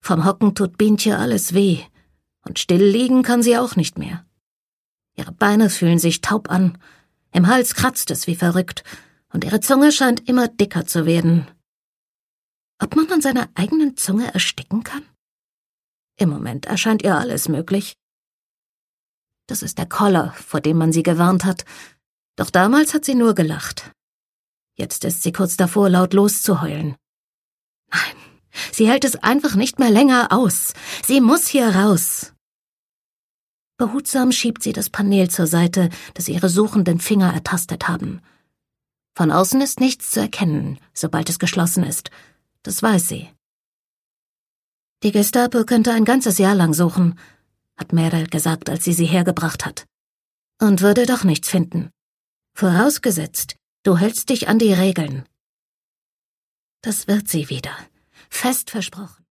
Vom Hocken tut Bientje alles weh. Und still liegen kann sie auch nicht mehr. Ihre Beine fühlen sich taub an. Im Hals kratzt es wie verrückt. Und ihre Zunge scheint immer dicker zu werden. Ob man an seiner eigenen Zunge ersticken kann? Im Moment erscheint ihr alles möglich. Das ist der Koller, vor dem man sie gewarnt hat. Doch damals hat sie nur gelacht. Jetzt ist sie kurz davor, laut loszuheulen. Nein, sie hält es einfach nicht mehr länger aus. Sie muss hier raus. Behutsam schiebt sie das Panel zur Seite, das ihre suchenden Finger ertastet haben. Von außen ist nichts zu erkennen, sobald es geschlossen ist. Das weiß sie. Die Gestapo könnte ein ganzes Jahr lang suchen, hat Meryl gesagt, als sie hergebracht hat. Und würde doch nichts finden. Vorausgesetzt, du hältst dich an die Regeln. Das wird sie wieder. Fest versprochen.